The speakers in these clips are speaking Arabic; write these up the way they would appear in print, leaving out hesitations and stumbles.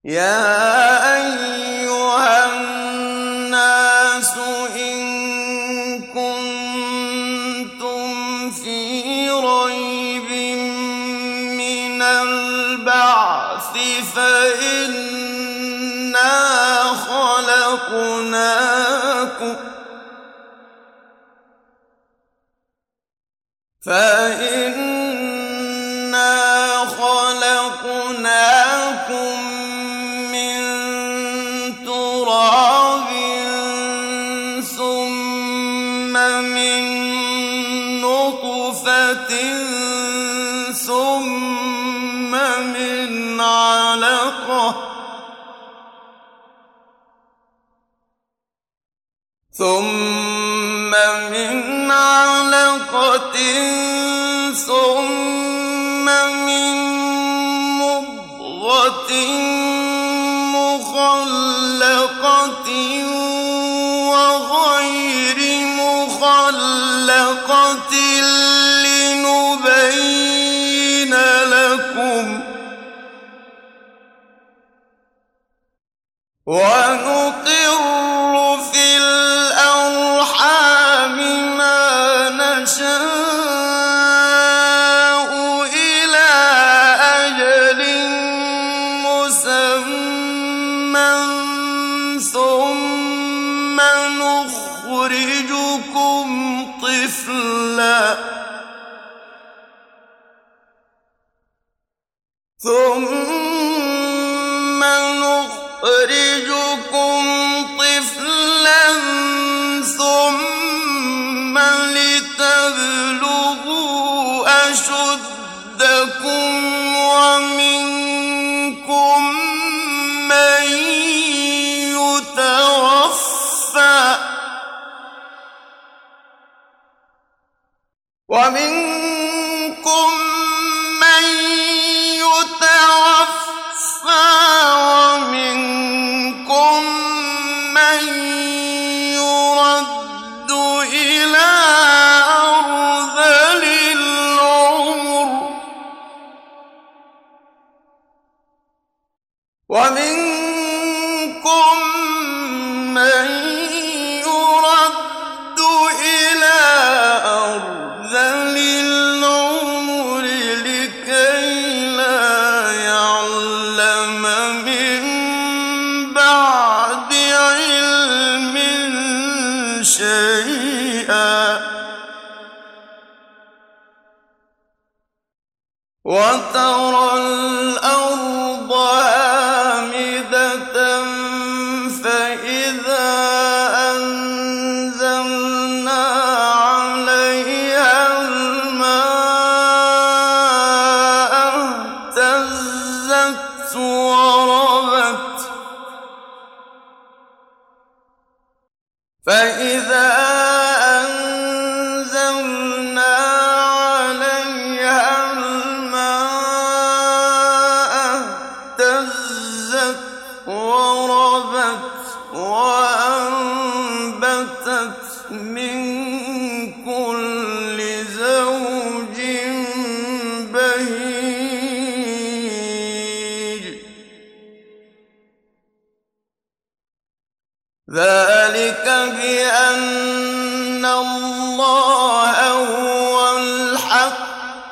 يا أيها الناس إن كنتم في ريب من البعث فإنا خلقناكم من تراب ثم من نطفة ثم من علقة ثم من مضغة مخلقة وغير مخلقة لنبين لكم ونقر في الأرحام ما نشاء إلى أجل مسمى ثم نخرجكم طفلا ثم لتبلغوا أشدكم ومنكم من يتوفى ومنكم من يرد إلى أرذل العمر لكي لا يعلم من بعد علم شيئا وترى الأرض هامدة فإذا أنزلنا عليها الماء اهتزت وربت وأنبتت من كل زوج بهيج ذلك بأن الله هو الحق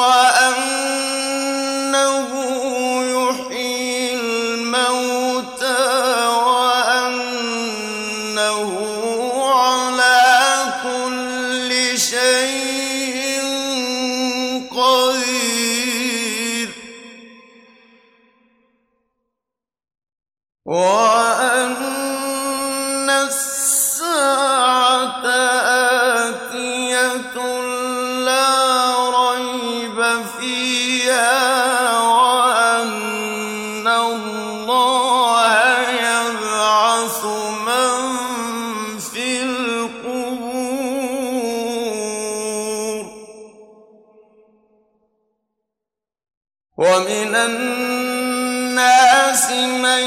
وأنه يحيي الموتى وأنه على كل شيء قدير وأن الساعة آتية لا ريب فيها وأن الله يبعث من في القبور ومن الناس من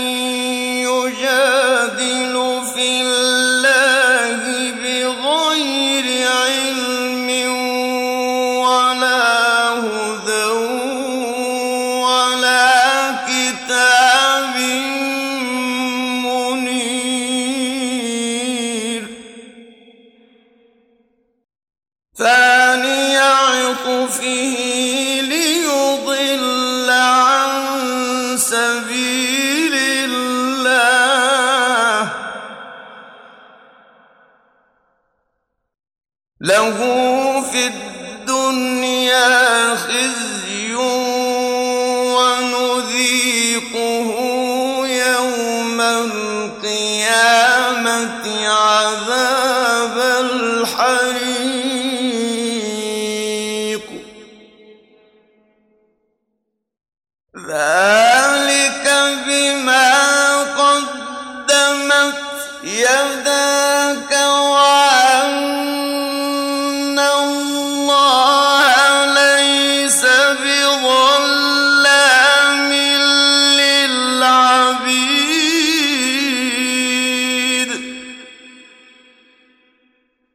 يجادل في الله بغير علم ولا هدى ولا كتاب له في الدنيا خزي ونذيقه يوم القيامة عذاب الحريق.